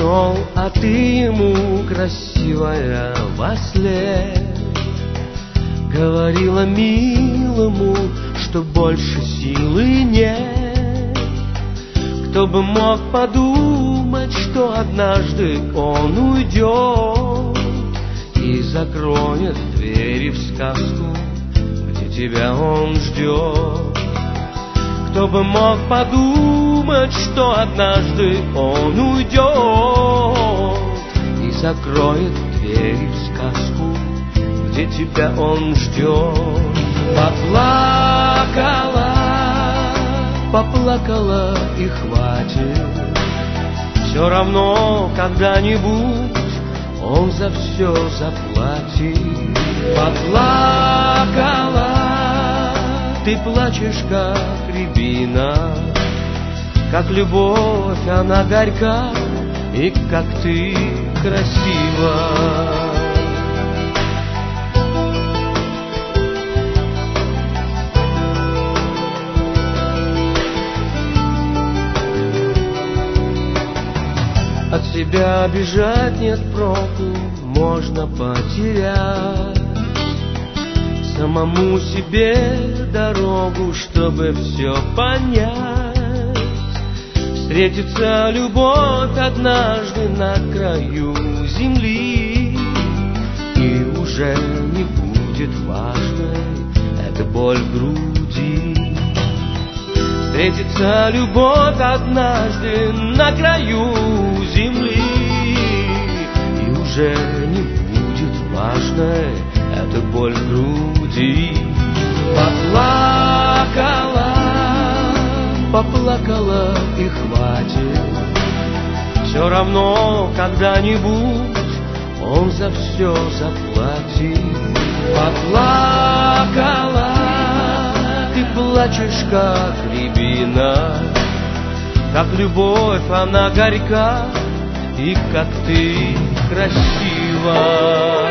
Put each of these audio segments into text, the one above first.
ушел, а ты ему, красивая, вослед говорила милому, что больше силы нет. Кто бы мог подумать, что однажды он уйдет и закроет двери в сказку, где тебя он ждет. Кто бы мог подумать, что однажды он уйдет и закроет двери в сказку, где тебя он ждет. Поплакала, поплакала и хватит. Все равно когда-нибудь он за все заплатит. Поплакала, ты плачешь, как рябина, как любовь она горька, и как ты красива. От себя бежать нет проку, можно потерять самому себе дорогу, чтобы все понять. Встретится любовь однажды на краю земли, и уже не будет важной эта боль в груди. Встретится любовь однажды на краю земли, и уже не будет важной эта боль в груди. Поплакала, поплакала и хватит. Все равно когда-нибудь он за все заплатит. Поплакала, ты плачешь, как рябина, как любовь она горька, и как ты красива.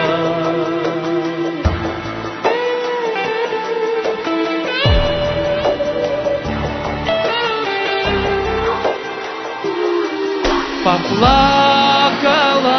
Поплакала,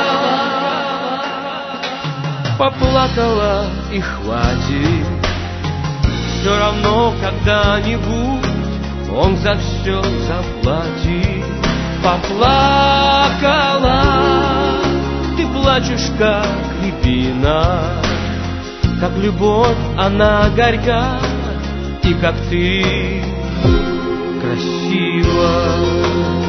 поплакала и хватит. Все равно когда-нибудь он за все заплатит. Поплакала, ты плачешь, как рябина, как любовь она горька, и как ты красива.